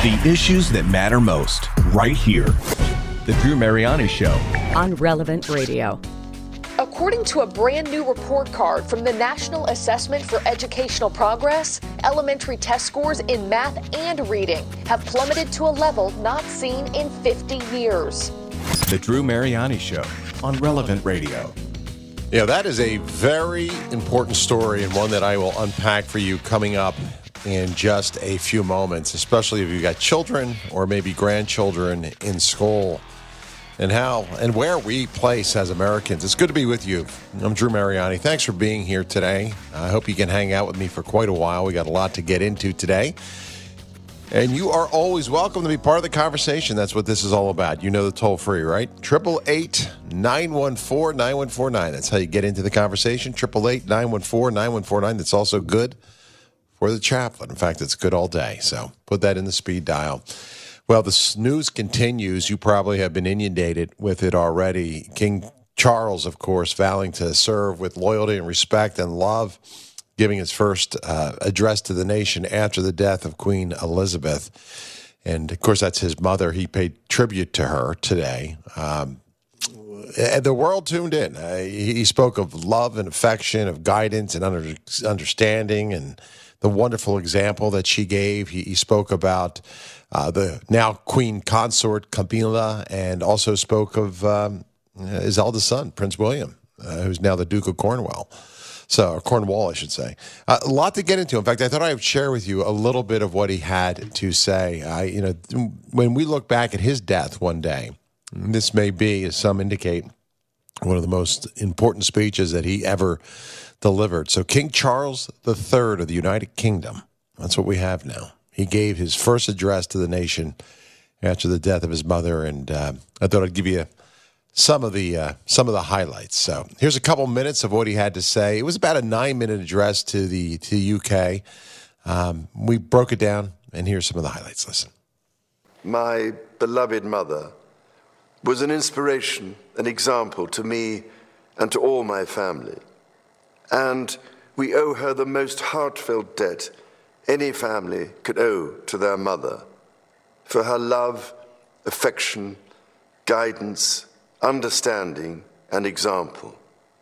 The issues that matter most, right here. The Drew Mariani Show. On Relevant Radio. According to a brand new report card from the National Assessment for Educational Progress, elementary test scores in math and reading have plummeted to a level not seen in 50 years. The Drew Mariani Show on Relevant Radio. Yeah, that is a very important story and one that I will unpack for you coming up in just a few moments, especially if you've got children or maybe grandchildren in school, and how and where we place as Americans. It's good to be with you. I'm Drew Mariani. Thanks for being here today. I hope you can hang out with me for quite a while. We got a lot to get into today. And you are always welcome to be part of the conversation. That's what this is all about. You know the toll free, right? 888-914-9149. That's how you get into the conversation. 888-914-9149. That's also good for the chaplain. In fact, it's good all day. So put that in the speed dial. Well, the news continues. You probably have been inundated with it already. King Charles, of course, vowing to serve with loyalty and respect and love, giving his first address to the nation after the death of Queen Elizabeth. And, of course, that's his mother. He paid tribute to her today. And the world tuned in. He spoke of love and affection, of guidance and understanding, and the wonderful example that she gave. He spoke about the now Queen Consort Camilla, and also spoke of his eldest son, Prince William, who's now the Duke of Cornwall. Cornwall, I should say. A lot to get into. In fact, I thought I would share with you a little bit of what he had to say. When we look back at his death one day, this may be, as some indicate, one of the most important speeches that he ever delivered. So King Charles III of the United Kingdom, that's what we have now. He gave his first address to the nation after the death of his mother, and I thought I'd give you some of the highlights. So here's a couple minutes of what he had to say. It was about a 9-minute address to the UK. We broke it down, and here's some of the highlights. Listen. My beloved mother was an inspiration, an example to me and to all my family. And we owe her the most heartfelt debt any family could owe to their mother, for her love, affection, guidance, understanding, and example.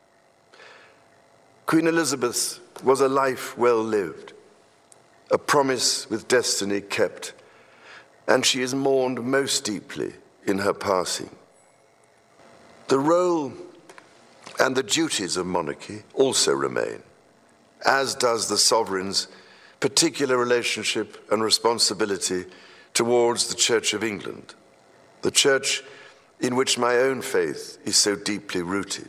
Queen Elizabeth was a life well lived, a promise with destiny kept, and she is mourned most deeply in her passing. The role and the duties of monarchy also remain, as does the sovereign's particular relationship and responsibility towards the Church of England, the church in which my own faith is so deeply rooted.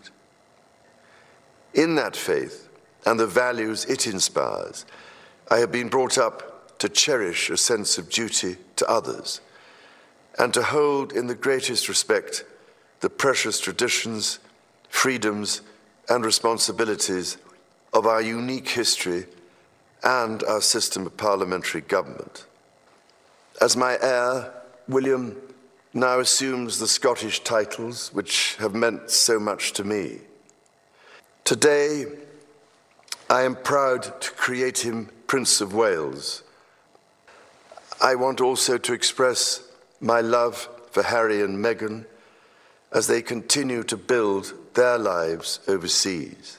In that faith and the values it inspires, I have been brought up to cherish a sense of duty to others and to hold in the greatest respect the precious traditions, freedoms, and responsibilities of our unique history and our system of parliamentary government. As my heir, William, now assumes the Scottish titles which have meant so much to me, today I am proud to create him Prince of Wales. I want also to express my love for Harry and Meghan as they continue to build their lives overseas.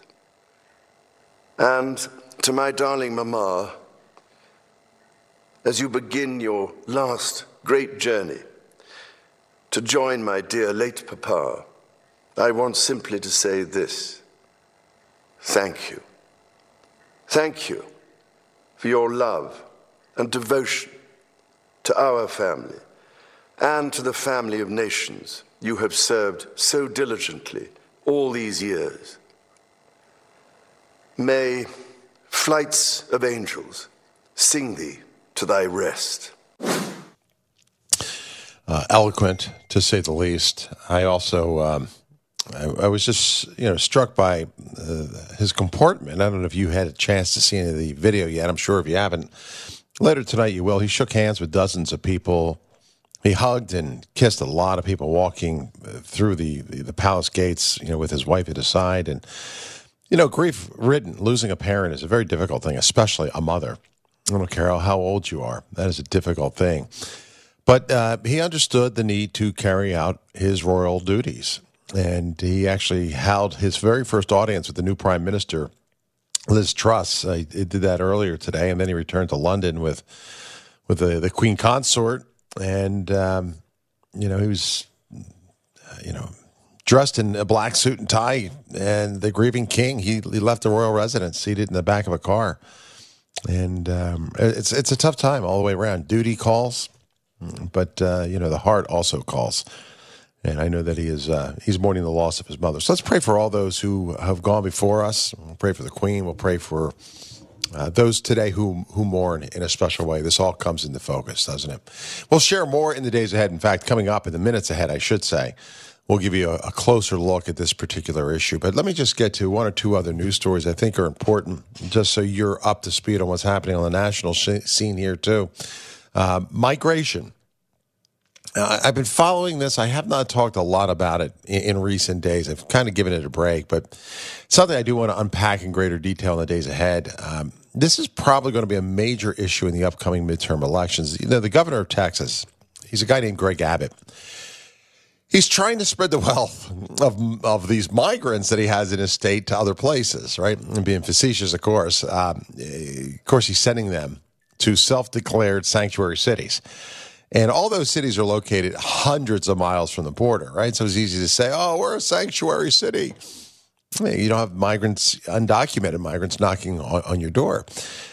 And to my darling Mama, as you begin your last great journey to join my dear late Papa, I want simply to say this: thank you. Thank you for your love and devotion to our family and to the family of nations you have served so diligently all these years. May flights of angels sing thee to thy rest. Eloquent, to say the least. I also, I was just, struck by his comportment. I don't know if you had a chance to see any of the video yet. I'm sure if you haven't, later tonight you will. He shook hands with dozens of people. He hugged and kissed a lot of people walking through the palace gates, with his wife at his side. And, grief-ridden, losing a parent is a very difficult thing, especially a mother. don't care how old you are. That is a difficult thing. But he understood the need to carry out his royal duties. And he actually held his very first audience with the new Prime Minister, Liz Truss. He did that earlier today, and then he returned to London with the Queen Consort. And, he was, dressed in a black suit and tie. And the grieving king, he left the royal residence seated in the back of a car. And it's a tough time all the way around. Duty calls. But, the heart also calls. And I know that he's mourning the loss of his mother. So let's pray for all those who have gone before us. We'll pray for the Queen. We'll pray for those today who mourn in a special way. This all comes into focus, doesn't it? We'll share more in the days ahead. In fact, coming up in the minutes ahead, I should say, we'll give you a closer look at this particular issue. But let me just get to one or two other news stories I think are important, just so you're up to speed on what's happening on the national scene here, too. Migration. I've been following this. I have not talked a lot about it in recent days. I've kind of given it a break, but something I do want to unpack in greater detail in the days ahead. This is probably going to be a major issue in the upcoming midterm elections. The governor of Texas, he's a guy named Greg Abbott. He's trying to spread the wealth of these migrants that he has in his state to other places, right? And being facetious, of course. He's sending them to self-declared sanctuary cities. And all those cities are located hundreds of miles from the border, right? So it's easy to say, oh, we're a sanctuary city. You don't have migrants, undocumented migrants knocking on your door.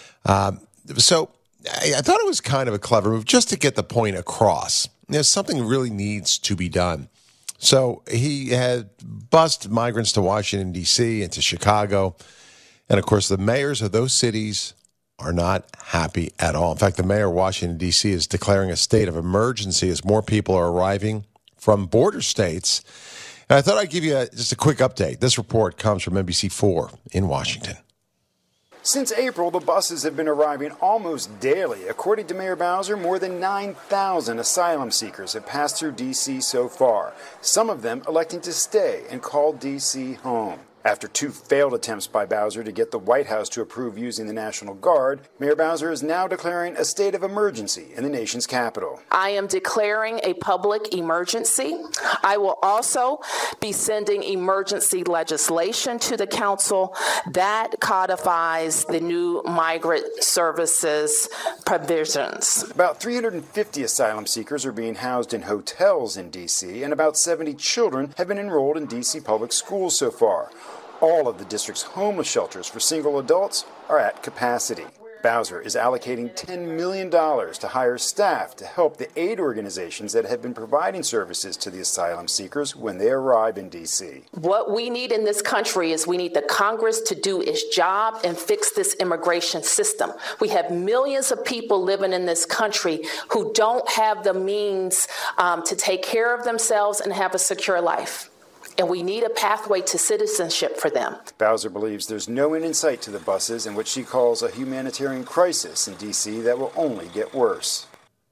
So I thought it was kind of a clever move just to get the point across. Something really needs to be done. So he had bused migrants to Washington, D.C. and to Chicago. And, of course, the mayors of those cities are not happy at all. In fact, the mayor of Washington, D.C. is declaring a state of emergency as more people are arriving from border states. And I thought I'd give you just a quick update. This report comes from NBC4 in Washington. Since April, the buses have been arriving almost daily. According to Mayor Bowser, more than 9,000 asylum seekers have passed through D.C. so far, some of them electing to stay and call D.C. home. After two failed attempts by Bowser to get the White House to approve using the National Guard, Mayor Bowser is now declaring a state of emergency in the nation's capital. I am declaring a public emergency. I will also be sending emergency legislation to the council that codifies the new migrant services provisions. About 350 asylum seekers are being housed in hotels in D.C., and about 70 children have been enrolled in D.C. public schools so far. All of the district's homeless shelters for single adults are at capacity. Bowser is allocating $10 million to hire staff to help the aid organizations that have been providing services to the asylum seekers when they arrive in D.C. What we need in this country is we need the Congress to do its job and fix this immigration system. We have millions of people living in this country who don't have the means to take care of themselves and have a secure life. And we need a pathway to citizenship for them. Bowser believes there's no end in sight to the buses in what she calls a humanitarian crisis in D.C. that will only get worse.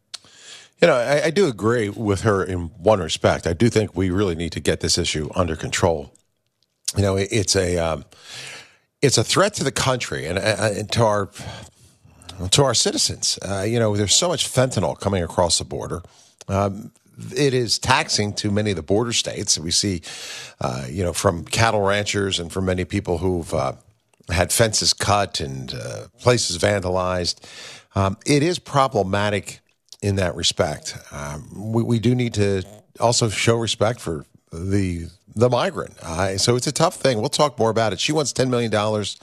I do agree with her in one respect. I do think we really need to get this issue under control. It's a threat to the country and to our citizens. There's so much fentanyl coming across the border. It is taxing to many of the border states. We see, from cattle ranchers and from many people who've had fences cut and places vandalized. It is problematic in that respect. We do need to also show respect for the migrant. So it's a tough thing. We'll talk more about it. She wants $10 million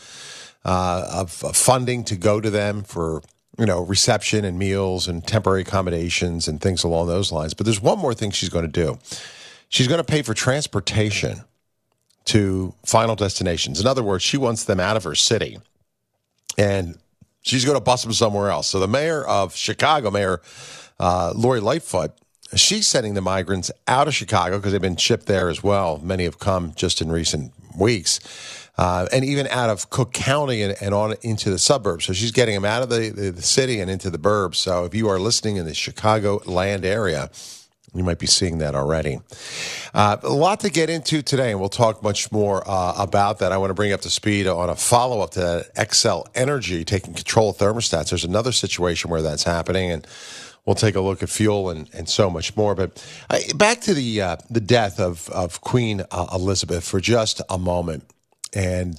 of funding to go to them for reception and meals and temporary accommodations and things along those lines. But there's one more thing she's going to do. She's going to pay for transportation to final destinations. In other words, she wants them out of her city, and she's going to bus them somewhere else. So the mayor of Chicago, Mayor Lori Lightfoot, she's sending the migrants out of Chicago because they've been shipped there as well. Many have come just in recent weeks. And even out of Cook County and on into the suburbs. So she's getting them out of the city and into the burbs. So if you are listening in the Chicago land area, You might be seeing that already. A lot to get into today, and we'll talk much more about that. I want to bring you up to speed on a follow-up to that Xcel Energy taking control of thermostats. There's another situation where that's happening, and we'll take a look at fuel and so much more. But back to the death of Queen Elizabeth for just a moment. And,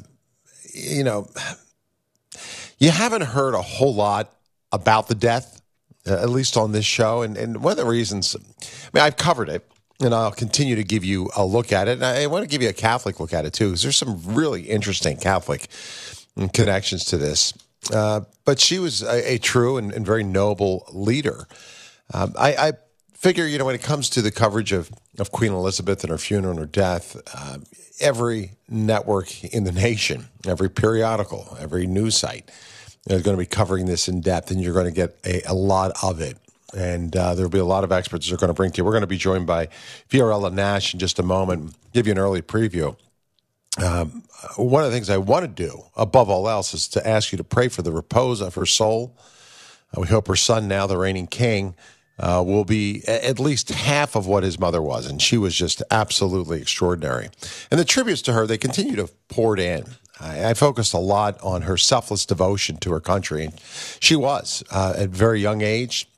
you haven't heard a whole lot about the death, at least on this show. And one of the reasons, I've covered it, and I'll continue to give you a look at it. And I want to give you a Catholic look at it, too, because there's some really interesting Catholic connections to this. But she was a true and very noble leader. I figure, when it comes to the coverage of Queen Elizabeth and her funeral and her death, every network in the nation, every periodical, every news site is going to be covering this in depth, and you're going to get a lot of it. And there'll be a lot of experts that are going to bring to you. We're going to be joined by Fiorella Nash in just a moment, give you an early preview. One of the things I want to do, above all else, is to ask you to pray for the repose of her soul. We hope her son, now the reigning king, will be at least half of what his mother was, and she was just absolutely extraordinary. And the tributes to her, they continue to pour in. I focused a lot on her selfless devotion to her country, and she was, at a very young age,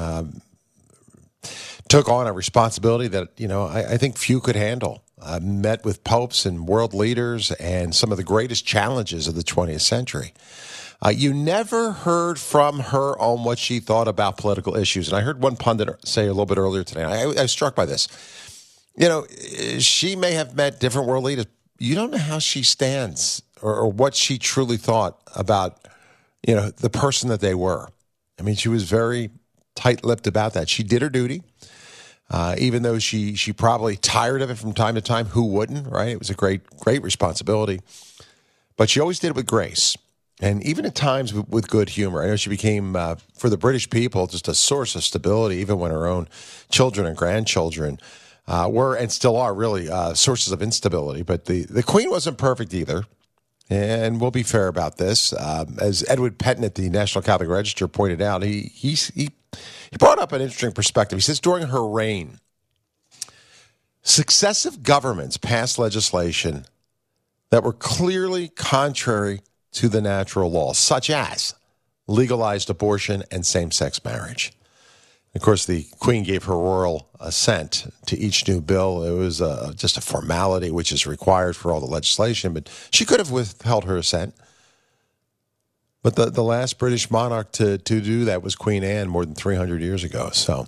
took on a responsibility that, I think few could handle. Met with popes and world leaders and some of the greatest challenges of the 20th century. You never heard from her on what she thought about political issues. And I heard one pundit say a little bit earlier today, I was struck by this. She may have met different world leaders. You don't know how she stands or what she truly thought about, the person that they were. She was very tight-lipped about that. She did her duty. Even though she probably tired of it from time to time. Who wouldn't, right? It was a great responsibility. But she always did it with grace. And even at times with good humor. I know she became, for the British people, just a source of stability, even when her own children and grandchildren were and still are really sources of instability. But the Queen wasn't perfect either. And we'll be fair about this. As Edward Pettin at the National Catholic Register pointed out, he brought up an interesting perspective. He says during her reign, successive governments passed legislation that were clearly contrary to the natural law, such as legalized abortion and same-sex marriage. Of course, the Queen gave her royal assent to each new bill. It was just a formality, which is required for all the legislation, but she could have withheld her assent. But the last British monarch to do that was Queen Anne more than 300 years ago. So,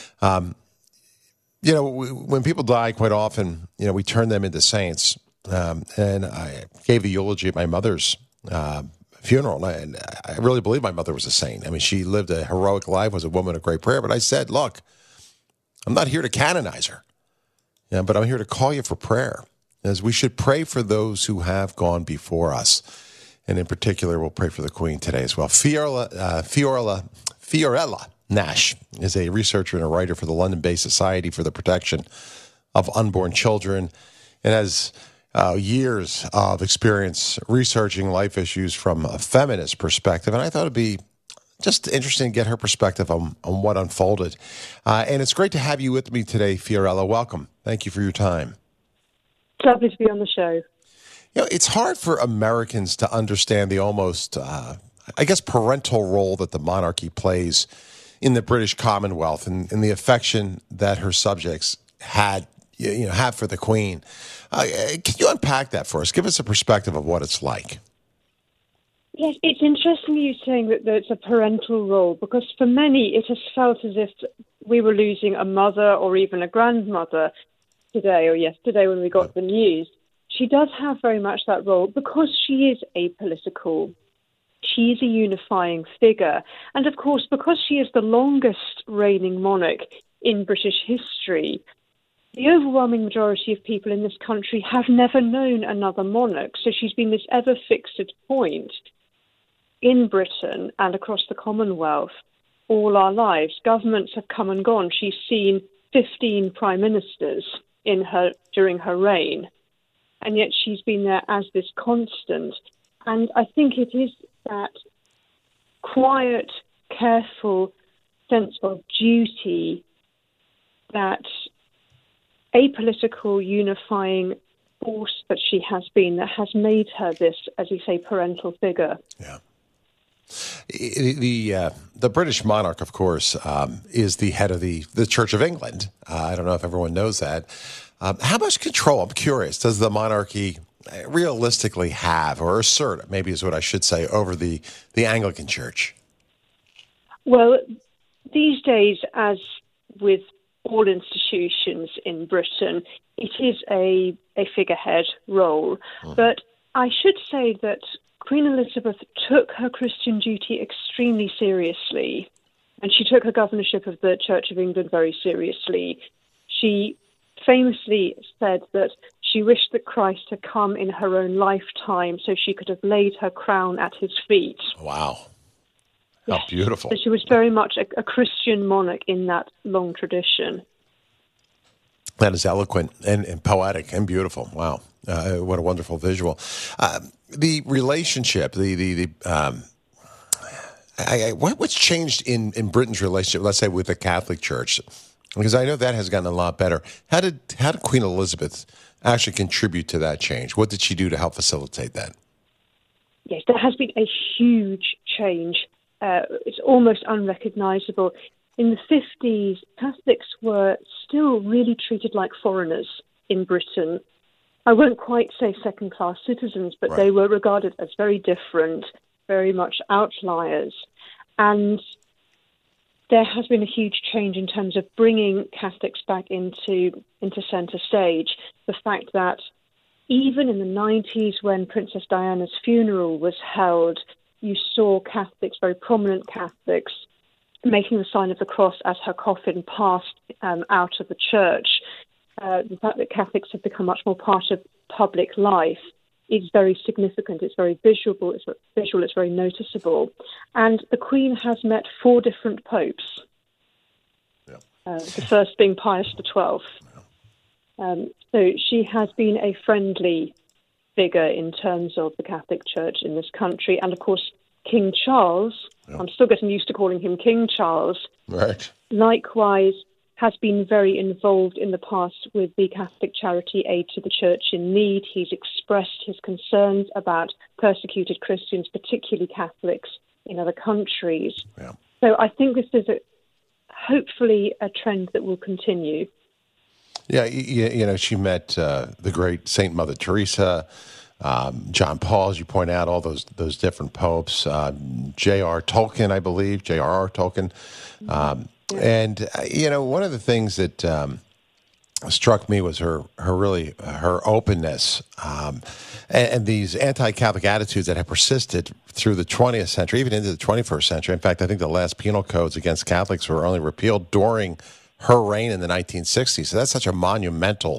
when people die, quite often, we turn them into saints. And I gave the eulogy at my mother's funeral, and I really believe my mother was a saint. She lived a heroic life, was a woman of great prayer. But I said, look, I'm not here to canonize her, but I'm here to call you for prayer, as we should pray for those who have gone before us. And in particular, we'll pray for the Queen today as well. Fiorella Nash is a researcher and a writer for the London-based Society for the Protection of Unborn Children, and has years of experience researching life issues from a feminist perspective. And I thought it'd be just interesting to get her perspective on what unfolded. And it's great to have you with me today, Fiorella. Welcome. Thank you for your time. It's lovely to be on the show. It's hard for Americans to understand the almost, parental role that the monarchy plays in the British Commonwealth and the affection that her subjects have for the Queen. Can you unpack that for us? Give us a perspective of what it's like. Yes, it's interesting you saying that it's a parental role, because for many it has felt as if we were losing a mother or even a grandmother today or yesterday when we got the news. She does have very much that role because she is apolitical. She is a unifying figure. And of course, because she is the longest reigning monarch in British history, the overwhelming majority of people in this country have never known another monarch. So she's been this ever-fixed point in Britain and across the Commonwealth all our lives. Governments have come and gone. She's seen 15 prime ministers during her reign. And yet she's been there as this constant. And I think it is that quiet, careful sense of duty that apolitical unifying force that she has been that has made her this, as you say, parental figure. Yeah. The British monarch, of course, is the head of the Church of England. I don't know if everyone knows that. How much control, I'm curious, does the monarchy realistically have, or assert, maybe is what I should say, over the Anglican Church? Well, these days, as with all institutions in Britain, it is a figurehead role. But I should say that Queen Elizabeth took her Christian duty extremely seriously, and she took her governorship of the Church of England very seriously. She famously said that she wished that Christ had come in her own lifetime so she could have laid her crown at his feet. Wow. How beautiful. So she was very much a Christian monarch in that long tradition. That is eloquent and poetic and beautiful. Wow. What a wonderful visual. The relationship, what's changed in Britain's relationship, let's say, with the Catholic Church? Because I know that has gotten a lot better. How did Queen Elizabeth actually contribute to that change? What did she do to help facilitate that? Yes, there has been a huge change. It's almost unrecognizable. In the 50s, Catholics were still really treated like foreigners in Britain. I won't quite say second-class citizens, but Right. They were regarded as very different, very much outliers. And there has been a huge change in terms of bringing Catholics back into centre stage. The fact that even in the 90s, when Princess Diana's funeral was held, you saw Catholics, very prominent Catholics, making the sign of the cross as her coffin passed out of the church. The fact that Catholics have become much more part of public life is very significant. It's very visual. It's very noticeable. And the Queen has met 4 different popes. Yeah. The first being Pius XII. So she has been a friendly figure in terms of the Catholic Church in this country. And of course, King Charles, I'm still getting used to calling him King Charles, Right. likewise has been very involved in the past with the Catholic charity Aid to the Church in Need. He's expressed his concerns about persecuted Christians, particularly Catholics, in other countries. Yeah. So I think this is hopefully a trend that will continue. Yeah, you know, she met the great Saint Mother Teresa, John Paul, as you point out, all those different popes, J.R. Tolkien, I believe, J.R.R. Tolkien. And, you know, one of the things that struck me was her openness and these anti-Catholic attitudes that have persisted through the 20th century, even into the 21st century. In fact, I think the last penal codes against Catholics were only repealed during her reign in the 1960s. So that's such a monumental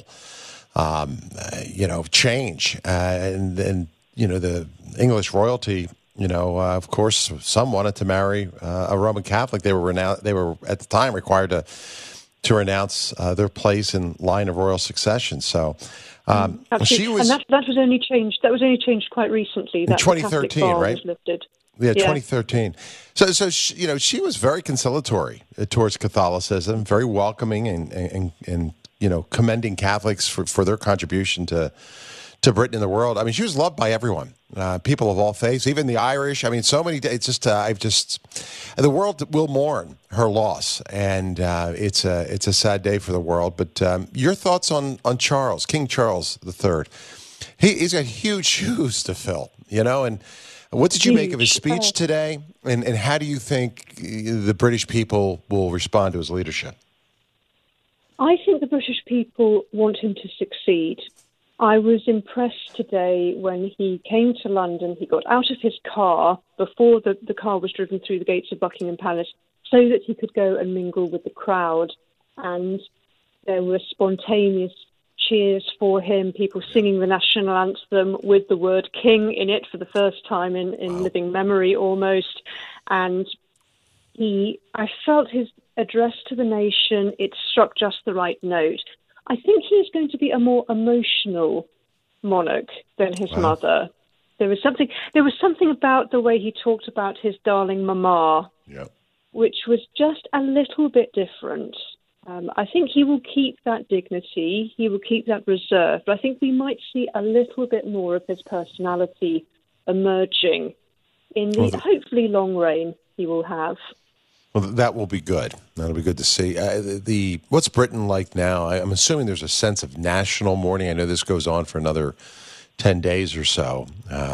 change. And you know, the English royalty, of course, some wanted to marry a Roman Catholic. They were at the time required to renounce their place in line of royal succession. So she was, and that was only changed. That was only changed quite recently. In 2013, right? Was lifted. Yeah, 2013. So she was very conciliatory towards Catholicism, very welcoming, and commending Catholics for their contribution to Britain and the world. I mean, she was loved by everyone, people of all faiths, even the Irish. I mean, so many. It's just the world will mourn her loss, and it's a sad day for the world. But your thoughts on Charles, King Charles III? He's got huge shoes to fill, and. What did you make of his speech today, and how do you think the British people will respond to his leadership? I think the British people want him to succeed. I was impressed today when he came to London. He got out of his car before the car was driven through the gates of Buckingham Palace so that he could go and mingle with the crowd. And there were spontaneous cheers for him, people singing the national anthem with the word king in it for the first time in living memory almost. And I felt his address to the nation, it struck just the right note. I think he is going to be a more emotional monarch than his mother. There was something about the way he talked about his darling mama, which was just a little bit different. I think he will keep that dignity, he will keep that reserve, but I think we might see a little bit more of his personality emerging in the hopefully long reign he will have. Well, that will be good. That'll be good to see. What's Britain like now? I'm assuming there's a sense of national mourning. I know this goes on for another 10 days or so.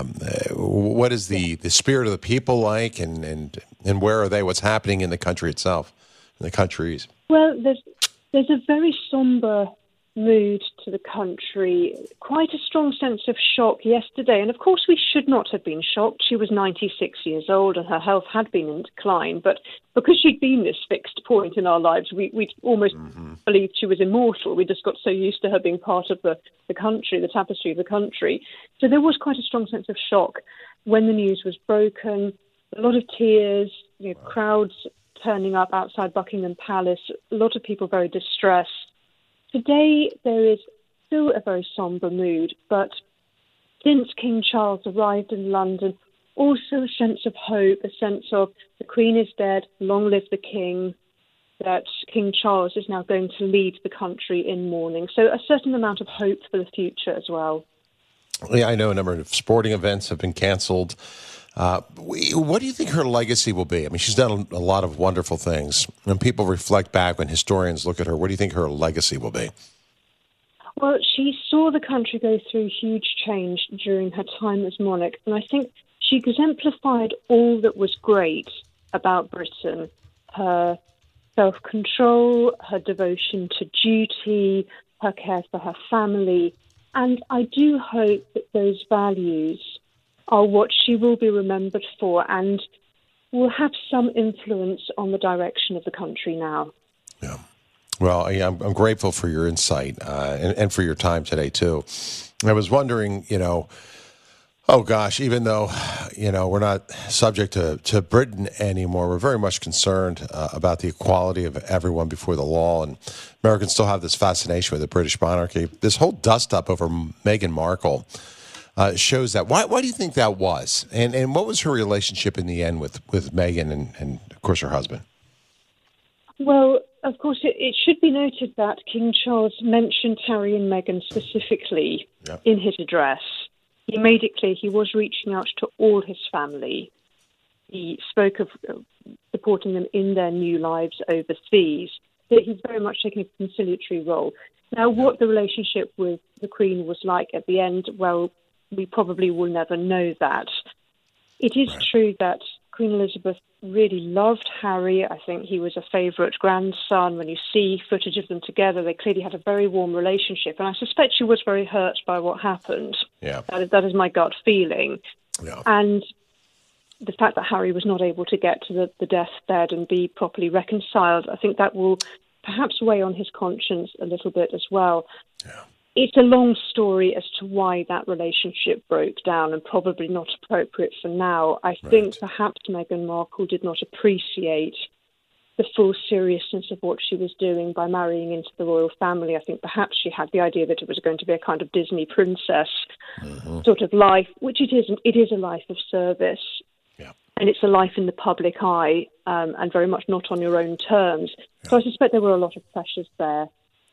What is the spirit of the people like, and where are they? What's happening in the country itself, in the countries? Well, there's a very somber mood to the country, quite a strong sense of shock yesterday. And of course, we should not have been shocked. She was 96 years old and her health had been in decline. But because she'd been this fixed point in our lives, we almost believed she was immortal. We just got so used to her being part of the country, the tapestry of the country. So there was quite a strong sense of shock when the news was broken. A lot of tears, crowds turning up outside Buckingham Palace, a lot of people very distressed. Today, there is still a very sombre mood, but since King Charles arrived in London, also a sense of hope, a sense of the Queen is dead, long live the King, that King Charles is now going to lead the country in mourning. So a certain amount of hope for the future as well. Yeah, I know a number of sporting events have been canceled. What do you think her legacy will be? I mean, she's done a lot of wonderful things. When people reflect back, when historians look at her, what do you think her legacy will be? Well, she saw the country go through huge change during her time as monarch, and I think she exemplified all that was great about Britain. Her self-control, her devotion to duty, her care for her family. And I do hope that those values are what she will be remembered for and will have some influence on the direction of the country now. Yeah. Well, I'm grateful for your insight and for your time today, too. I was wondering, oh, gosh, even though, we're not subject to Britain anymore, we're very much concerned about the equality of everyone before the law. And Americans still have this fascination with the British monarchy. This whole dust-up over Meghan Markle shows that. Why do you think that was? And what was her relationship in the end with Meghan and, of course, her husband? Well, of course, it should be noted that King Charles mentioned Harry and Meghan specifically in his address. He made it clear he was reaching out to all his family. He spoke of supporting them in their new lives overseas. So he's very much taking a conciliatory role. Now, what the relationship with the Queen was like at the end, well, we probably will never know that. It is true that Queen Elizabeth really loved Harry. I think he was a favourite grandson. When you see footage of them together, they clearly had a very warm relationship. And I suspect she was very hurt by what happened. Yeah. That is my gut feeling. Yeah. And the fact that Harry was not able to get to the deathbed and be properly reconciled, I think that will perhaps weigh on his conscience a little bit as well. Yeah. It's a long story as to why that relationship broke down and probably not appropriate for now. I think perhaps Meghan Markle did not appreciate the full seriousness of what she was doing by marrying into the royal family. I think perhaps she had the idea that it was going to be a kind of Disney princess sort of life, which it isn't. It is a life of service. Yeah. And it's a life in the public eye and very much not on your own terms. Yeah. So I suspect there were a lot of pressures there,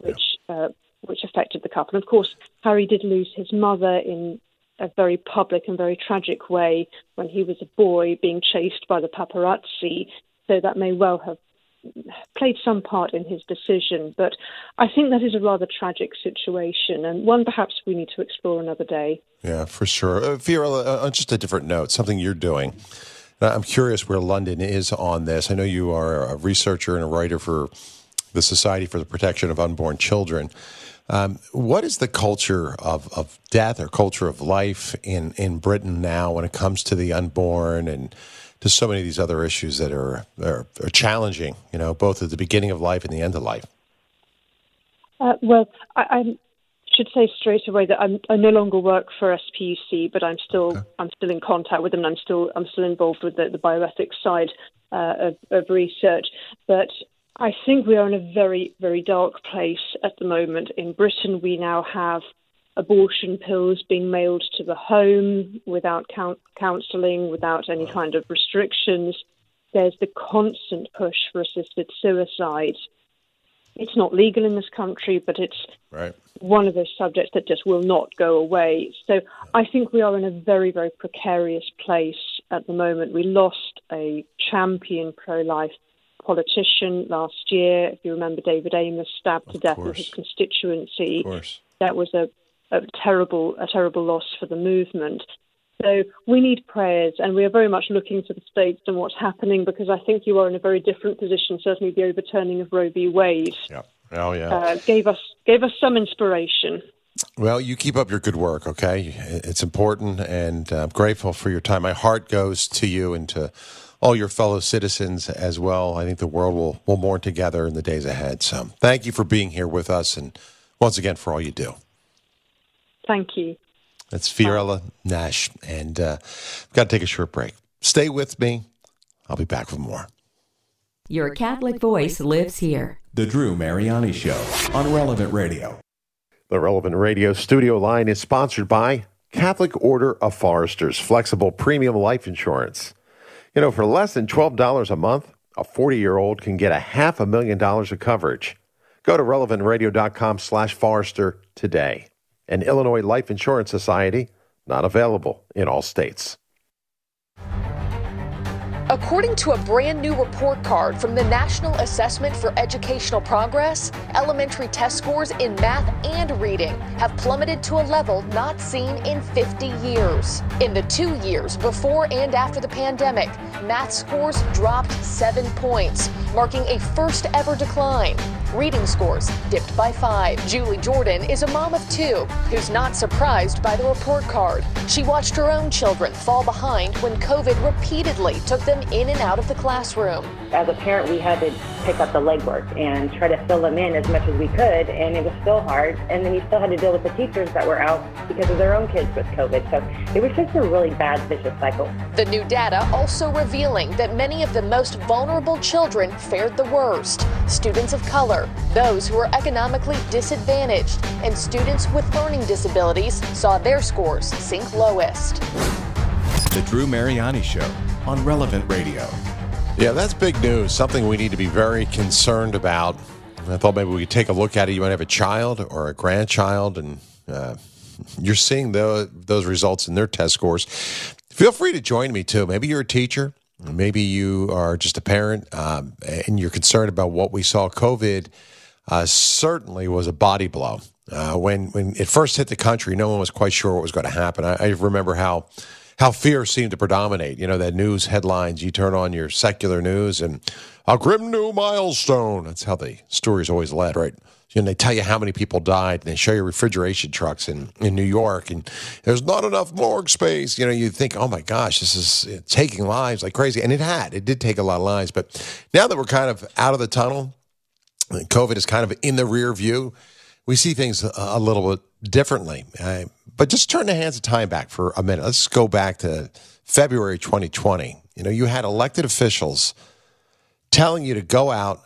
which affected the couple. And of course, Harry did lose his mother in a very public and very tragic way when he was a boy being chased by the paparazzi. So that may well have played some part in his decision. But I think that is a rather tragic situation and one perhaps we need to explore another day. Yeah, for sure. Vera, on just a different note, something you're doing. I'm curious where London is on this. I know you are a researcher and a writer for the Society for the Protection of Unborn Children. What is the culture of death or culture of life in Britain now when it comes to the unborn and to so many of these other issues that are challenging, both at the beginning of life and the end of life? Well, I should say straight away that I no longer work for SPUC, but I'm still in contact with them. And I'm still involved with the bioethics side of research, but I think we are in a very, very dark place at the moment. In Britain, we now have abortion pills being mailed to the home without counselling, without any kind of restrictions. There's the constant push for assisted suicide. it's not legal in this country, but it's Right. one of those subjects that just will not go away. So I think we are in a very, very precarious place at the moment. We lost a champion pro-life politician last year. If you remember, David Amos stabbed to death in his constituency. Of course. That was a terrible loss for the movement. So we need prayers, and we are very much looking to the states and what's happening, because I think you are in a very different position. Certainly, the overturning of Roe v. Wade gave us some inspiration. Well, you keep up your good work, okay? It's important, and I'm grateful for your time. My heart goes to you and to all your fellow citizens as well. I think the world will mourn together in the days ahead. So thank you for being here with us, and once again, for all you do. Thank you. That's Fiorella Nash, and we've got to take a short break. Stay with me. I'll be back with more. Your Catholic voice lives here. The Drew Mariani Show on Relevant Radio. The Relevant Radio studio line is sponsored by Catholic Order of Foresters Flexible Premium Life Insurance. You know, for less than $12 a month, a 40-year-old can get $500,000 of coverage. Go to relevantradio.com/Forester today. An Illinois Life Insurance Society, not available in all states. According to a brand new report card from the National Assessment for Educational Progress, elementary test scores in math and reading have plummeted to a level not seen in 50 years. In the 2 years before and after the pandemic, math scores dropped 7 points, marking a first ever decline. Reading scores dipped by 5. Julie Jordan is a mom of 2 who's not surprised by the report card. She watched her own children fall behind when COVID repeatedly took them in and out of the classroom. As a parent, we had to pick up the legwork and try to fill them in as much as we could, and it was still hard. And then you still had to deal with the teachers that were out because of their own kids with COVID. So it was just a really bad vicious cycle. The new data also revealing that many of the most vulnerable children fared the worst. Students of color, those who are economically disadvantaged, and students with learning disabilities saw their scores sink lowest. The Drew Mariani Show on Relevant Radio. Yeah, that's big news, something we need to be very concerned about. I thought maybe we could take a look at it. You might have a child or a grandchild, and you're seeing those results in their test scores. Feel free to join me, too. Maybe you're a teacher. Maybe you are just a parent, and you're concerned about what we saw. COVID certainly was a body blow. When it first hit the country, no one was quite sure what was going to happen. I remember how fear seemed to predominate. You know, that news headlines, you turn on your secular news and a grim new milestone. That's how the stories always led, right? You know, they tell you how many people died, and they show you refrigeration trucks in New York, and there's not enough morgue space. You know, you think, oh my gosh, this is taking lives like crazy. And it did take a lot of lives. But now that we're kind of out of the tunnel, COVID is kind of in the rear view, we see things a little bit differently. But just turn the hands of time back for a minute. Let's go back to February 2020. You know, you had elected officials telling you to go out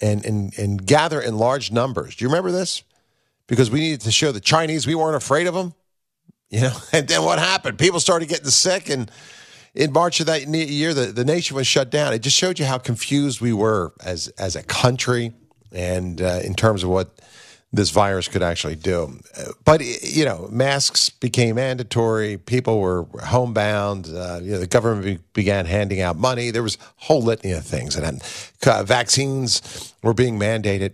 and gather in large numbers. Do you remember this? Because we needed to show the Chinese we weren't afraid of them. You know, and then what happened? People started getting sick, and in March of that year, the nation was shut down. It just showed you how confused we were as a country, and in terms of what this virus could actually do. But, you know, masks became mandatory. People were homebound. The government began handing out money. There was a whole litany of things. And then vaccines were being mandated.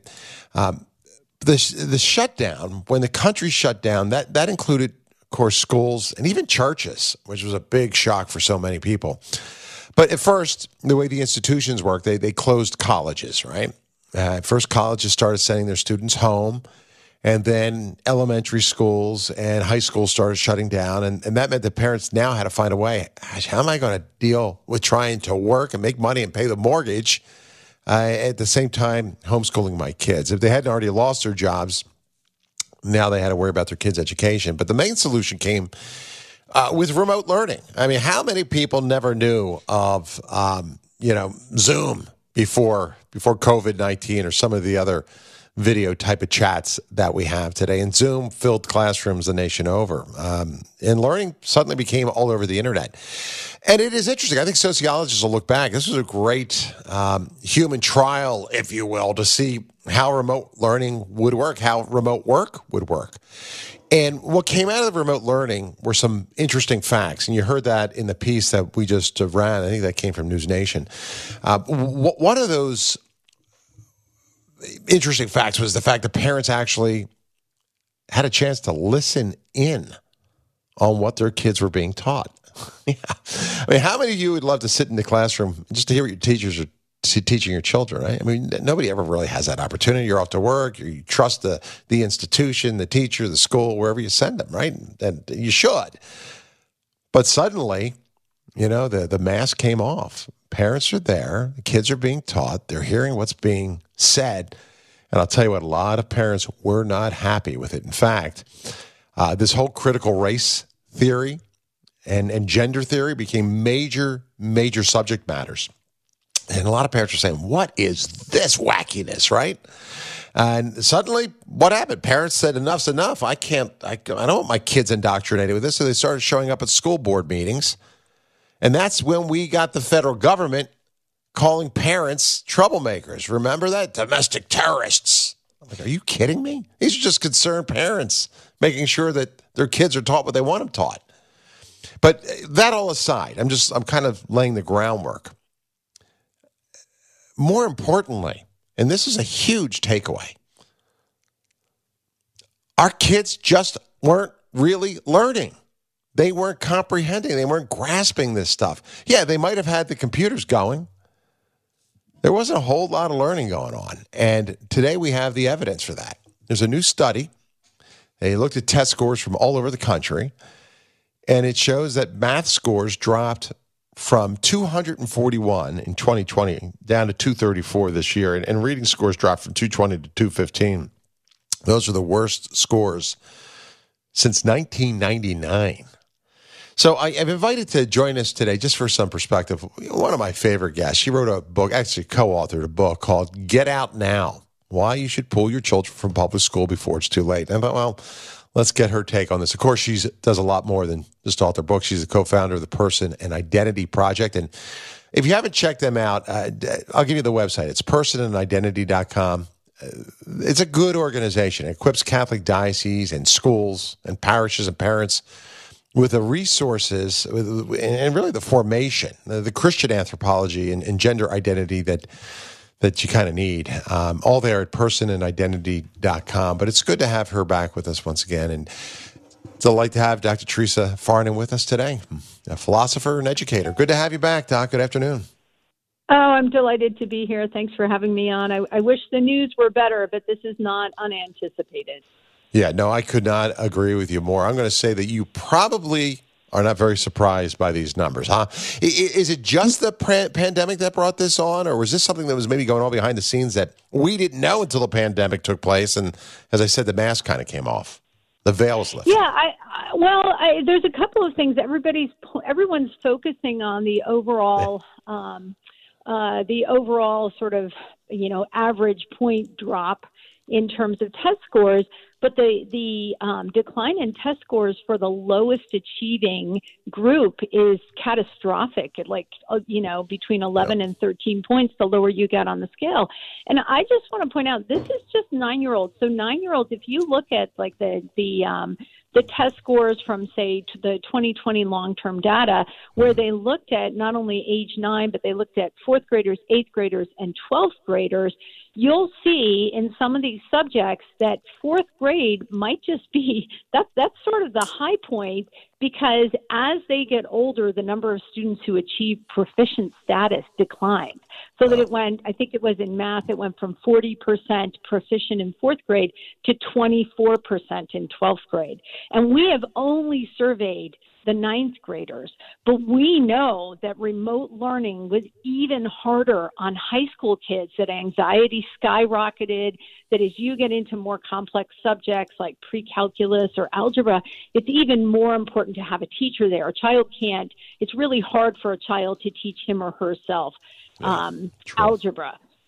The shutdown, when the country shut down, that included, of course, schools and even churches, which was a big shock for so many people. But at first, the way the institutions work, they closed colleges, right? First, colleges started sending their students home, and then elementary schools and high schools started shutting down, and that meant that parents now had to find a way. Gosh, how am I going to deal with trying to work and make money and pay the mortgage at the same time homeschooling my kids? If they hadn't already lost their jobs, now they had to worry about their kids' education. But the main solution came with remote learning. I mean, how many people never knew of Zoom before COVID-19 or some of the other video type of chats that we have today. And Zoom filled classrooms the nation over. And learning suddenly became all over the internet. And it is interesting. I think sociologists will look back. This was a great human trial, if you will, to see how remote learning would work, how remote work would work. And what came out of remote learning were some interesting facts. And you heard that in the piece that we just ran. I think that came from News Nation. One of those interesting facts was the fact that parents actually had a chance to listen in on what their kids were being taught. Yeah. I mean, how many of you would love to sit in the classroom just to hear what your teachers are teaching your children, right? I mean, nobody ever really has that opportunity. You're off to work. You trust the institution, the teacher, the school, wherever you send them, right? And you should. But suddenly, the mask came off. Parents are there. The kids are being taught. They're hearing what's being said. And I'll tell you what, a lot of parents were not happy with it. In fact, this whole critical race theory and gender theory became major subject matters. And a lot of parents are saying, what is this wackiness, right? And suddenly, what happened? Parents said, enough's enough. I don't want my kids indoctrinated with this. So they started showing up at school board meetings. And that's when we got the federal government calling parents troublemakers. Remember that? Domestic terrorists. I'm like, are you kidding me? These are just concerned parents making sure that their kids are taught what they want them taught. But that all aside, I'm kind of laying the groundwork. More importantly, and this is a huge takeaway, our kids just weren't really learning. They weren't comprehending. They weren't grasping this stuff. Yeah, they might have had the computers going. There wasn't a whole lot of learning going on. And today we have the evidence for that. There's a new study. They looked at test scores from all over the country, and it shows that math scores dropped from 241 in 2020 down to 234 this year, and reading scores dropped from 220 to 215. Those are the worst scores since 1999. So I'm invited to join us today, just for some perspective, one of my favorite guests. She wrote a book, actually co-authored a book called Get Out Now, Why You Should Pull Your Children from Public School Before It's Too Late. And I thought, well, let's get her take on this. Of course, she does a lot more than just author books. She's the co-founder of the Person and Identity Project. And if you haven't checked them out, I'll give you the website. It's personandidentity.com. It's a good organization. It equips Catholic dioceses and schools and parishes and parents with the resources and really the formation, the Christian anthropology and gender identity that you kind of need. All there at personandidentity.com. But it's good to have her back with us once again. And it's a delight to have Dr. Teresa Farnan with us today, a philosopher and educator. Good to have you back, Doc. Good afternoon. Oh, I'm delighted to be here. Thanks for having me on. I wish the news were better, but this is not unanticipated. Yeah, no, I could not agree with you more. I'm going to say that you probably are not very surprised by these numbers, huh? Is it just the pandemic that brought this on, or was this something that was maybe going on behind the scenes that we didn't know until the pandemic took place? And as I said, the mask kind of came off. The veil was lifted. Yeah, there's a couple of things. Everyone's focusing on the overall sort of, average point drop in terms of test scores, but the decline in test scores for the lowest achieving group is catastrophic. Between 11 and 13 points, the lower you get on the scale. And I just want to point out, this is just 9-year-olds. So 9-year-olds, if you look at the test scores from, say, to the 2020 long-term data, where they looked at not only age 9, but they looked at 4th graders, 8th graders, and 12th graders, you'll see in some of these subjects that 4th grade might just be, that's sort of the high point, because as they get older, the number of students who achieve proficient status declines. So that I think it was in math, it went from 40% proficient in 4th grade to 24% in 12th grade. And we have only surveyed the 9th graders, but we know that remote learning was even harder on high school kids, that anxiety skyrocketed, that as you get into more complex subjects like pre-calculus or algebra, it's even more important to have a teacher there. It's really hard for a child to teach him or herself algebra,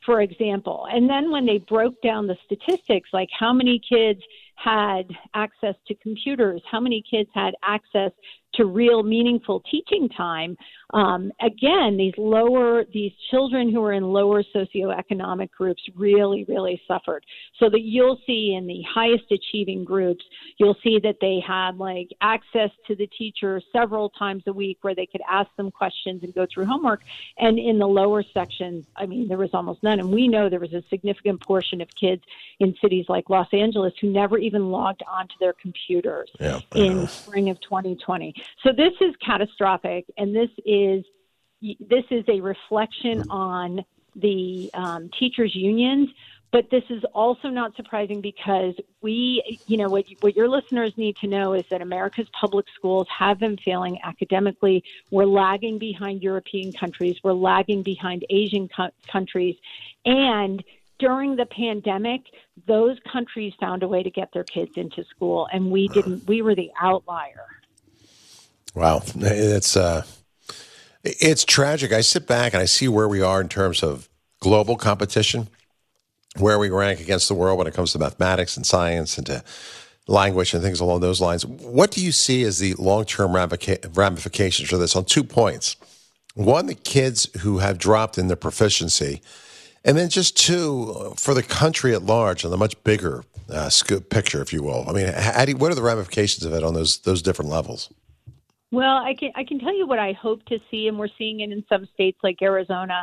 for example. And then when they broke down the statistics, like how many kids had access to computers, how many kids had access to real meaningful teaching time, again, these children who are in lower socioeconomic groups really, really suffered. So that you'll see in the highest achieving groups, you'll see that they had like access to the teacher several times a week where they could ask them questions and go through homework. And in the lower sections, I mean, there was almost none. And we know there was a significant portion of kids in cities like Los Angeles who never even logged onto their computers in spring of 2020. So this is catastrophic, and this is a reflection on the teachers' unions. But this is also not surprising because what your listeners need to know is that America's public schools have been failing academically. We're lagging behind European countries. We're lagging behind Asian countries. And during the pandemic, those countries found a way to get their kids into school, and we didn't. We were the outlier. Wow. It's tragic. I sit back and I see where we are in terms of global competition, where we rank against the world when it comes to mathematics and science and to language and things along those lines. What do you see as the long-term ramifications for this on 2 points? One, the kids who have dropped in their proficiency, and then just two, for the country at large on the much bigger picture, if you will. I mean, what are the ramifications of it on those different levels? Well, I can tell you what I hope to see, and we're seeing it in some states like Arizona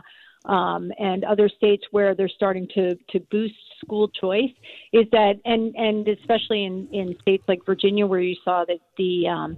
and other states where they're starting to boost school choice, is that, and especially in states like Virginia, where you saw that the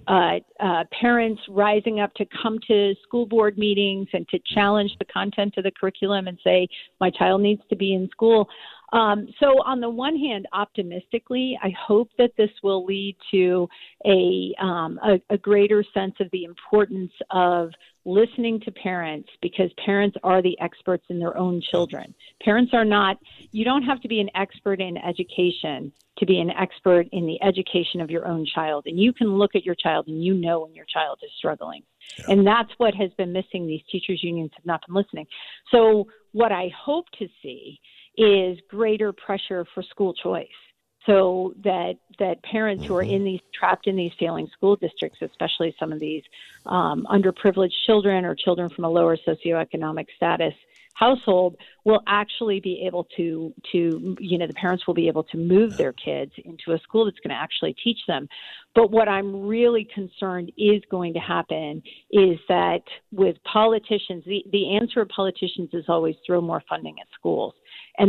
parents rising up to come to school board meetings and to challenge the content of the curriculum and say, my child needs to be in school. So on the one hand, optimistically, I hope that this will lead to a greater sense of the importance of listening to parents, because parents are the experts in their own children. Parents are not, you don't have to be an expert in education to be an expert in the education of your own child. And you can look at your child and you know when your child is struggling. Yeah. And that's what has been missing. These teachers' unions have not been listening. So what I hope to see is greater pressure for school choice, so that parents who are trapped in these failing school districts, especially some of these underprivileged children or children from a lower socioeconomic status household, will actually be able to the parents will be able to move their kids into a school that's going to actually teach them. But what I'm really concerned is going to happen is that with politicians, the answer of politicians is always throw more funding at schools. And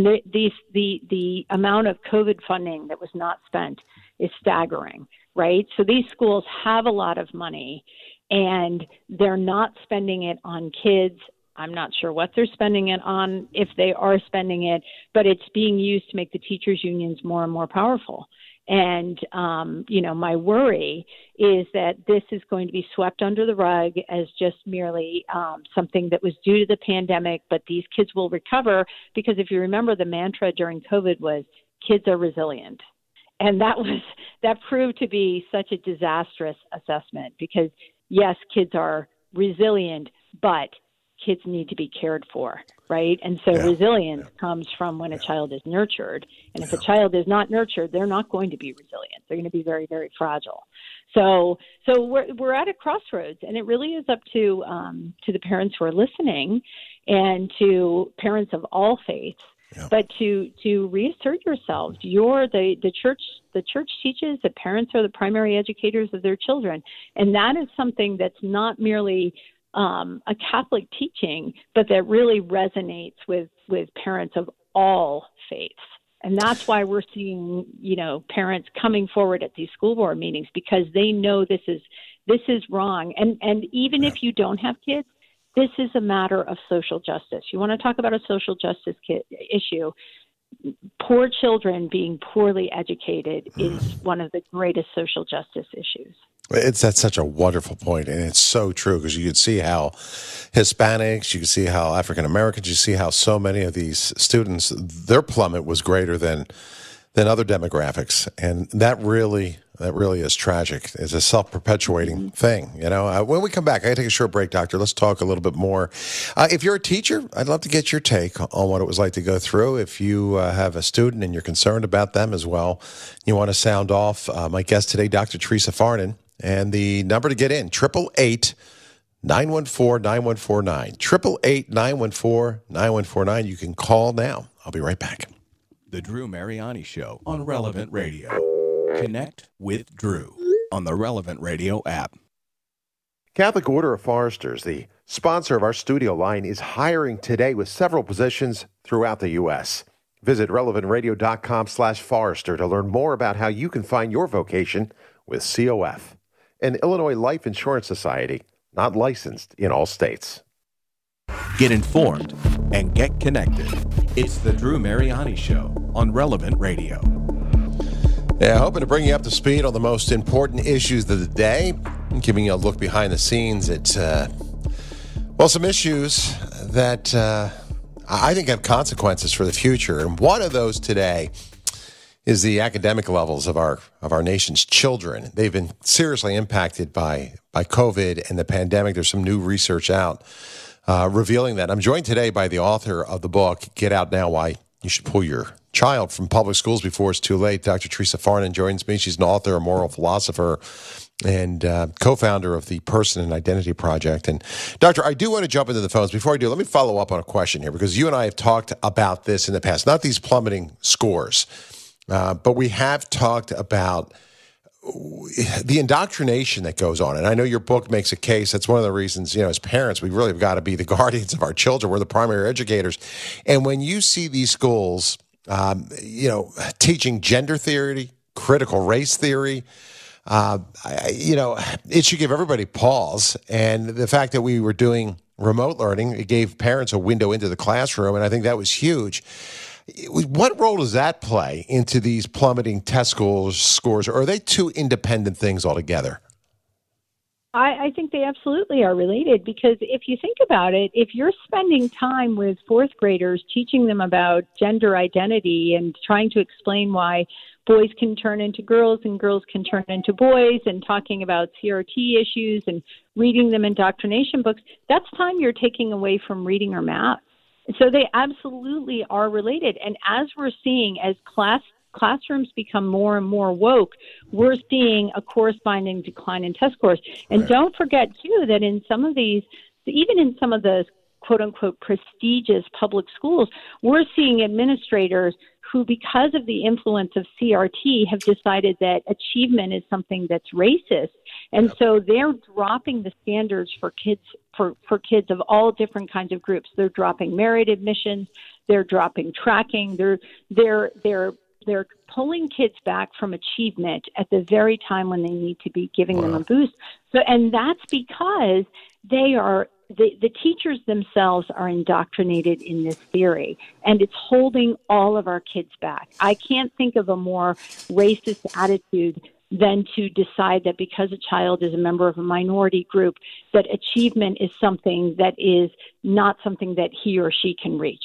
the amount of COVID funding that was not spent is staggering, right? So these schools have a lot of money, and they're not spending it on kids. I'm not sure what they're spending it on, if they are spending it, but it's being used to make the teachers' unions more and more powerful. And, my worry is that this is going to be swept under the rug as just merely something that was due to the pandemic, but these kids will recover, because if you remember, the mantra during COVID was kids are resilient. And that proved to be such a disastrous assessment, because yes, kids are resilient, but kids need to be cared for, right? And so resilience comes from when a child is nurtured. And if a child is not nurtured, they're not going to be resilient. They're going to be very, very fragile. So we're at a crossroads, and it really is up to the parents who are listening, and to parents of all faiths, but to reassert yourselves. The church teaches that parents are the primary educators of their children, and that is something that's not merely a Catholic teaching, but that really resonates with parents of all faiths. And that's why we're seeing, parents coming forward at these school board meetings, because they know this is wrong. And even if you don't have kids, this is a matter of social justice. You want to talk about a social justice issue. Poor children being poorly educated is one of the greatest social justice issues. That's such a wonderful point, and it's so true, because you could see how Hispanics, you could see how African Americans, you see how so many of these students, their plummet was greater than than other demographics, and that really is tragic. It's a self-perpetuating thing, you know. When we come back, I got to take a short break, Doctor. Let's talk a little bit more. If you're a teacher, I'd love to get your take on what it was like to go through. If you have a student and you're concerned about them as well, you want to sound off. My guest today, Dr. Teresa Farnan, and the number to get in, 888-914-9149. 888-914-9149. You can call now. I'll be right back. The Drew Mariani Show on Relevant Radio. Connect with Drew on the Relevant Radio app. Catholic Order of Foresters, the sponsor of our studio line, is hiring today with several positions throughout the U.S. Visit relevantradio.com/Forester to learn more about how you can find your vocation with COF, an Illinois Life Insurance Society, not licensed in all states. Get informed and get connected. It's the Drew Mariani Show on Relevant Radio. Yeah, hoping to bring you up to speed on the most important issues of the day, giving you a look behind the scenes at, some issues that I think have consequences for the future. And one of those today is the academic levels of our nation's children. They've been seriously impacted by COVID and the pandemic. There's some new research out revealing that. I'm joined today by the author of the book, Get Out Now, Why You Should Pull Your Child from Public Schools Before It's Too Late. Dr. Teresa Farnan joins me. She's an author, a moral philosopher, and co-founder of the Person and Identity Project. And Doctor, I do want to jump into the phones. Before I do, let me follow up on a question here, because you and I have talked about this in the past, not these plummeting scores, but we have talked about the indoctrination that goes on. And I know your book makes a case. That's one of the reasons, as parents, we really have got to be the guardians of our children. We're the primary educators. And when you see these schools, teaching gender theory, critical race theory, it should give everybody pause. And the fact that we were doing remote learning, it gave parents a window into the classroom. And I think that was huge. What role does that play into these plummeting test scores, or are they two independent things altogether? I think they absolutely are related, because if you think about it, if you're spending time with fourth graders teaching them about gender identity and trying to explain why boys can turn into girls and girls can turn into boys, and talking about CRT issues and reading them indoctrination books, that's time you're taking away from reading or math. So they absolutely are related. And as we're seeing, as classrooms become more and more woke, we're seeing a corresponding decline in test scores. And right. Don't forget, too, that in some of these, even in some of the quote-unquote prestigious public schools, we're seeing administrators who, because of the influence of CRT, have decided that achievement is something that's racist. And so they're dropping the standards for kids, for kids of all different kinds of groups. They're dropping merit admissions. They're dropping tracking. They're pulling kids back from achievement at the very time when they need to be giving them a boost. So, and that's because the teachers themselves are indoctrinated in this theory, and it's holding all of our kids back. I can't think of a more racist attitude than to decide that because a child is a member of a minority group, that achievement is something that is not something that he or she can reach.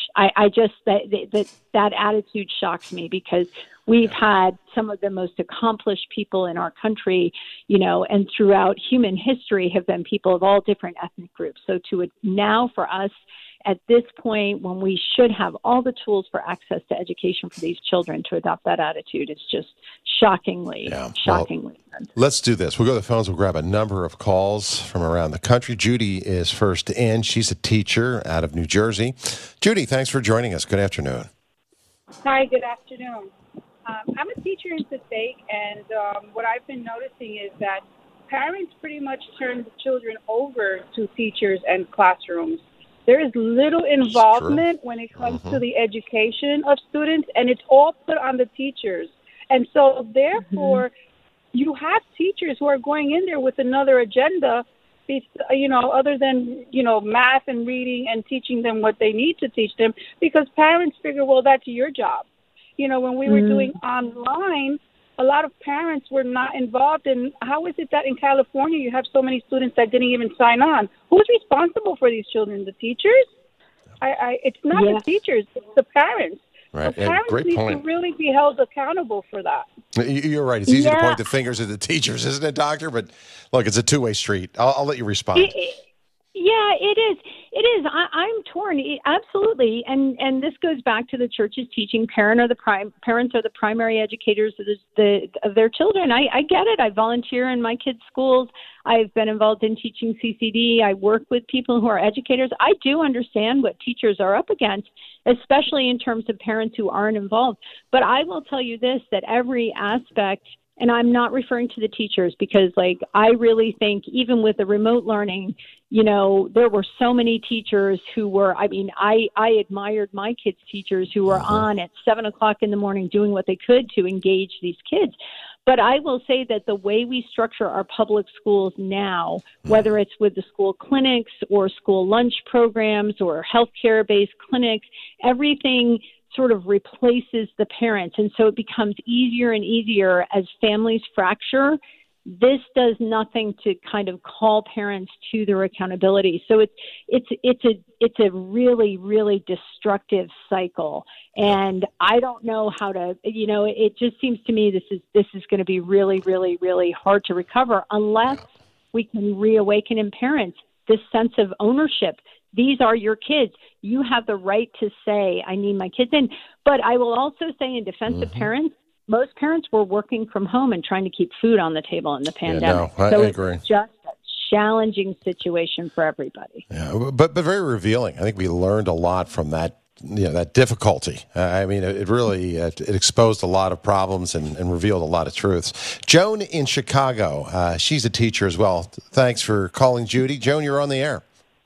That attitude shocks me, because we've had some of the most accomplished people in our country, and throughout human history have been people of all different ethnic groups. So now for us at this point, when we should have all the tools for access to education for these children, to adopt that attitude, it's just shockingly. Well, let's do this. We'll go to the phones. We'll grab a number of calls from around the country. Judy is first in. She's a teacher out of New Jersey. Judy, thanks for joining us. Good afternoon. Hi, good afternoon. I'm a teacher in Passaic, and what I've been noticing is that parents pretty much turn the children over to teachers and classrooms. There is little involvement when it comes to the education of students, and it's all put on the teachers. And so, therefore, you have teachers who are going in there with another agenda, other than, math and reading and teaching them what they need to teach them, because parents figure, well, that's your job. When we were doing online, a lot of parents were not involved. And how is it that in California you have so many students that didn't even sign on? Who's responsible for these children? The teachers? It's not the teachers, it's the parents. Right. So parents Great need point. to really be held accountable for that. You're right. It's easy to point the fingers at the teachers, isn't it, Doctor? But look, it's a two-way street. I'll let you respond. Yeah, it is. It is. I'm torn. Absolutely. And this goes back to the church's teaching. Parents are the primary educators of their children. I get it. I volunteer in my kids' schools. I've been involved in teaching CCD. I work with people who are educators. I do understand what teachers are up against, especially in terms of parents who aren't involved. But I will tell you this, that every aspect, and I'm not referring to the teachers because, I really think even with the remote learning, there were so many teachers who were, I admired my kids' teachers who were on at 7:00 in the morning doing what they could to engage these kids. But I will say that the way we structure our public schools now, whether it's with the school clinics or school lunch programs or healthcare-based clinics, everything sort of replaces the parents. And so it becomes easier and easier as families fracture. This does nothing to kind of call parents to their accountability. So it's a really, really destructive cycle. And I don't know how to, it just seems to me this is going to be really, really, really hard to recover unless we can reawaken in parents this sense of ownership. These are your kids. You have the right to say, I need my kids in. But I will also say in defense of parents, most parents were working from home and trying to keep food on the table in the pandemic. I agree. It's just a challenging situation for everybody. Yeah, but very revealing. I think we learned a lot from that. That difficulty. It really it exposed a lot of problems and revealed a lot of truths. Joan in Chicago, she's a teacher as well. Thanks for calling, Judy. Joan, you're on the air.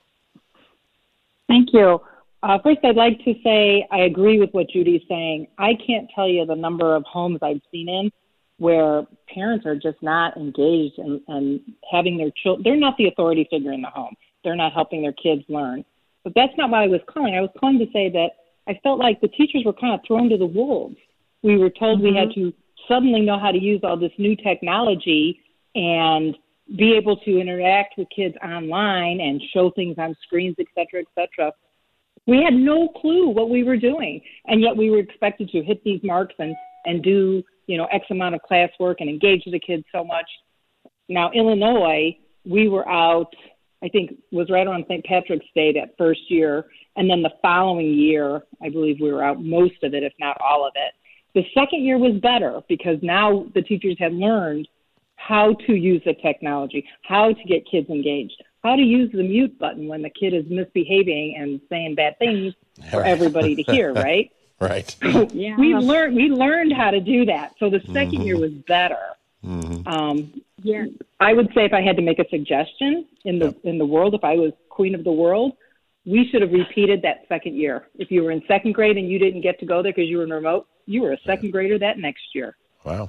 Thank you. First, I'd like to say I agree with what Judy's saying. I can't tell you the number of homes I've seen in where parents are just not engaged and having their children. They're not the authority figure in the home. They're not helping their kids learn. But that's not why I was calling. I was calling to say that I felt like the teachers were kind of thrown to the wolves. We were told we had to suddenly know how to use all this new technology and be able to interact with kids online and show things on screens, et cetera, et cetera. We had no clue what we were doing, and yet we were expected to hit these marks and do, X amount of classwork and engage the kids so much. Now, Illinois, we were out, I think, was right around St. Patrick's Day that first year, and then the following year, I believe we were out most of it, if not all of it. The second year was better because now the teachers had learned how to use the technology, how to get kids engaged, how to use the mute button when the kid is misbehaving and saying bad things for everybody to hear, right? Right. Yeah. We learned how to do that. So the second year was better. I would say if I had to make a suggestion in the world, if I was queen of the world, we should have repeated that second year. If you were in second grade and you didn't get to go there because you were in remote, you were a second grader that next year. Wow.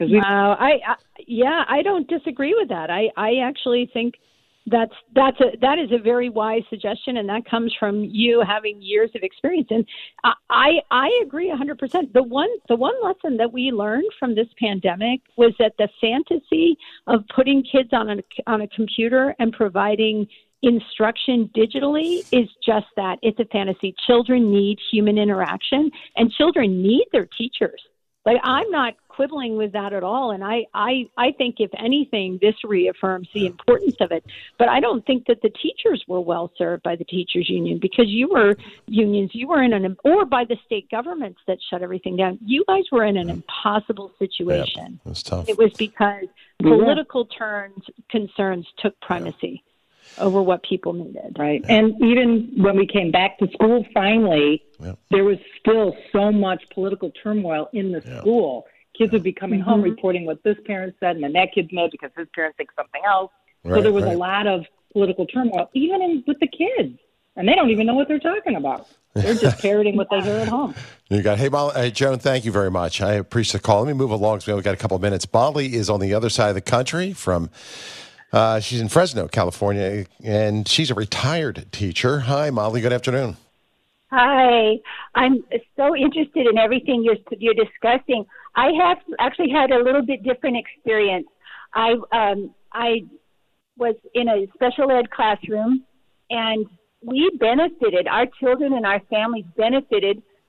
I don't disagree with that. I actually think that is a very wise suggestion, and that comes from you having years of experience. And I agree 100%. The one lesson that we learned from this pandemic was that the fantasy of putting kids on a computer and providing instruction digitally is just that. It's a fantasy. Children need human interaction, and children need their teachers. I'm not quibbling with that at all. And I think, if anything, this reaffirms the importance of it. But I don't think that the teachers were well served by the teachers union, because you were or by the state governments that shut everything down. You guys were in an impossible situation. It was tough. It was because political concerns took primacy over what people needed. Right. And even when we came back to school, finally, there was still so much political turmoil in the school. Kids would be coming home reporting what this parent said, and then that kid's mad because his parent thinks something else. So there was a lot of political turmoil, even with the kids. And they don't even know what they're talking about. They're just parroting what they hear at home. You got Hey, Joan, thank you very much. I appreciate the call. Let me move along because we've got a couple of minutes. Molly is on the other side of the country from... she's in Fresno, California, and she's a retired teacher. Hi, Molly. Good afternoon. Hi. I'm so interested in everything you're discussing. I have actually had a little bit different experience. I was in a special ed classroom, and we benefited, our children and our families benefited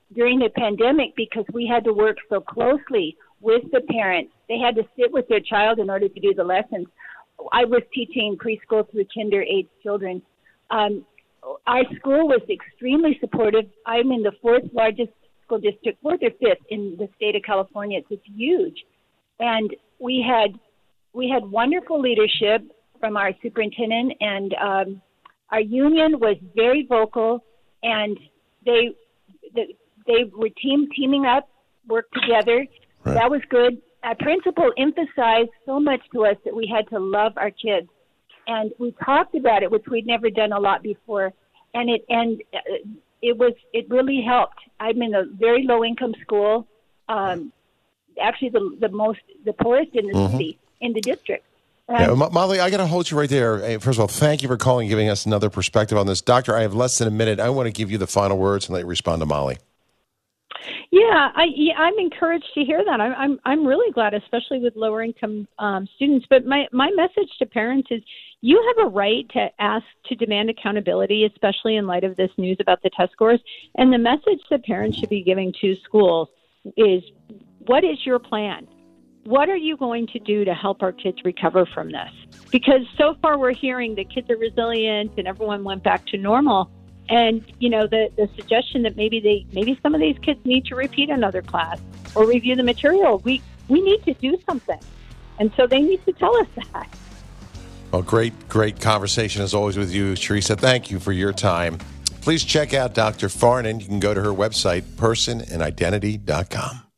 during the pandemic, because we had to work so closely with the parents, they had to sit with their child in order to do the lessons. I was teaching preschool through kinder-age children. Our school was extremely supportive. I'm in the fourth largest school district, fourth or fifth in the state of California. It's just huge. And we had wonderful leadership from our superintendent, and our union was very vocal, and they were teaming up, worked together. Right. That was good. Our principal emphasized so much to us that we had to love our kids, and we talked about it, which we'd never done a lot before, and it really helped. I'm in a very low income school, actually the poorest in the city, in the district. Yeah, Molly, I got to hold you right there. Hey, first of all, thank you for calling and giving us another perspective on this. Doctor, I have less than a minute. I want to give you the final words and let you respond to Molly. Yeah, I'm encouraged to hear that. I'm really glad, especially with lower income students. But my message to parents is, you have a right to demand accountability, especially in light of this news about the test scores. And the message that parents should be giving to schools is, what is your plan? What are you going to do to help our kids recover from this? Because so far we're hearing that kids are resilient and everyone went back to normal. And, the suggestion that maybe some of these kids need to repeat another class or review the material. We need to do something. And so they need to tell us that. Well, great conversation as always with you, Teresa. Thank you for your time. Please check out Dr. Farnan. You can go to her website, personandidentity.com.